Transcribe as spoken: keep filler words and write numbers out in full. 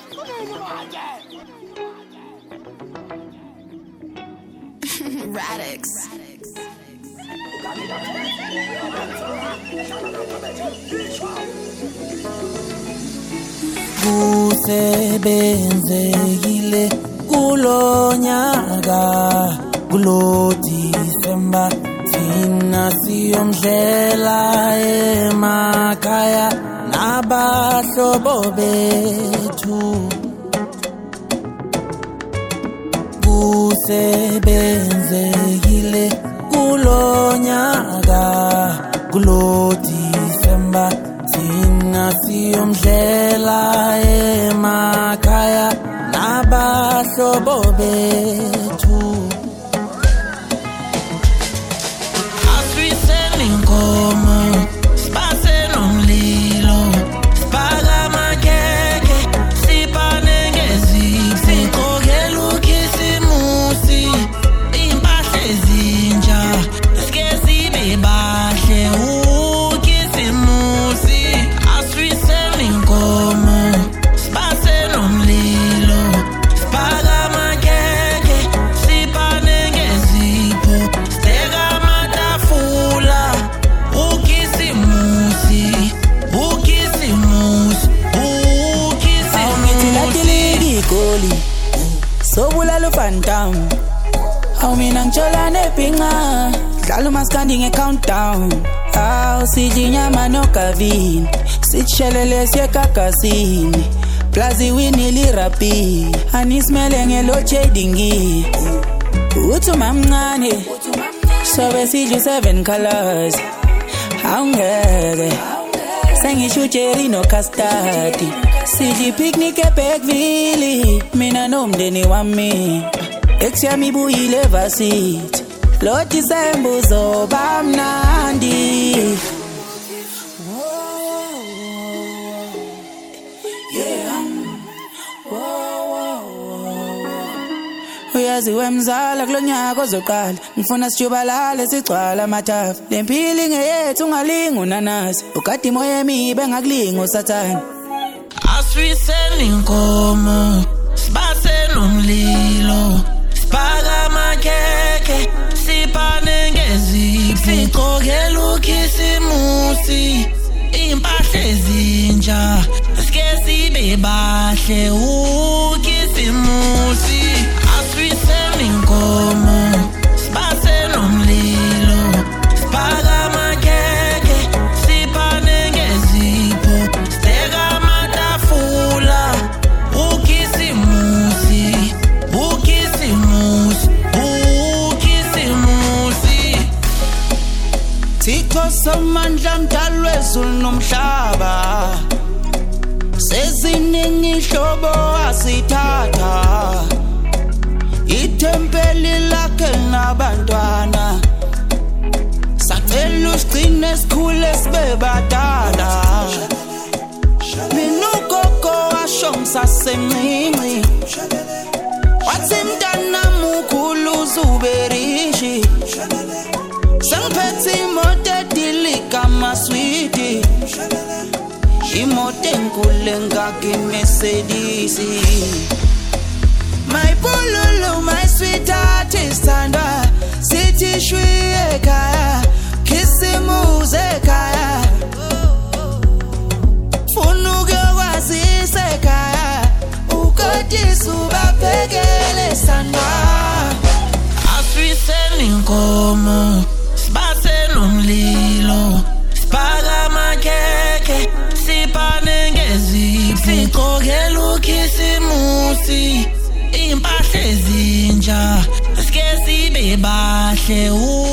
Radix. Kusebenzekile kulonyaka kulo December thina siyomdlela emakhaya nabahlobo bethu kusebenzekile kulonyaka kulo December thina siyomdlela emakhaya nabahlobo bethu aswiseni inkomo sibase nomlilo sibaka amakhekhe siphane ngezipho siqokela ukhisimusi impahla ezintsha sike sibe bahle ukhisimusi aswiseni inkomo sibase nomlilo sibaka amakhekhe siphane ngezipho sibeka amatafula ukhisimusi ukhisimusi ukhisimusi igoli sobulalo phantom aw mina ngitshola nepinga dlala umaskandi nge-countdown aw sijinyama nogavini sitshelele siyekagasini plazi winili rapi anisimele ngelotshedingi uthi umamncane sobe sidlu seven colors awungeke sengisho ujerry nocustard siji picnic eBergville mina nomndeni wami ekusiyami ibuyile varsity lo December uzoba mnandi uyazi wemzala kulonyaka ozoqala ngifuna sijubalale sigcwala amathafa lempili ngeyethu ungalinga unanasi ukade imoya emibe ngakulinga usathana aswiseni inkomo sibase nomlilo sibaka amakhekhe siphane ngezipho siqokela ukhisimusi impahla ezintsha sike sibe bahle ukhisimusi aswiseni inkomo sibase nomlilo sibaka amakhekhe siphane ngezipho sibeka amatafula ukhisimusi ukhisimusi ukhisimusi Thixo somandla mdali wezulu nomhlaba seziningi ihlobo asithatha ithempeli lakhe nabantwana sacela usigcine sikhule sibe badala mina ugogo washo ngisasemncinci wathi mntana mukhulu uzuberishi sengiphethe imoto edilika amaswidi imoto enkulu engaka iMercedes my pululu my sweetheart isithandwa sithi shwi ekhaya khisimuzi ekhaya funa ukuyokwazisa ekhaya ukodisa ubaphekele sandwa aswiseni inkomo sibase nomlilo sibaka amakhekhe siphane ngezipho siqokela ukhisimusi impahla ezintsha sike sibe bahle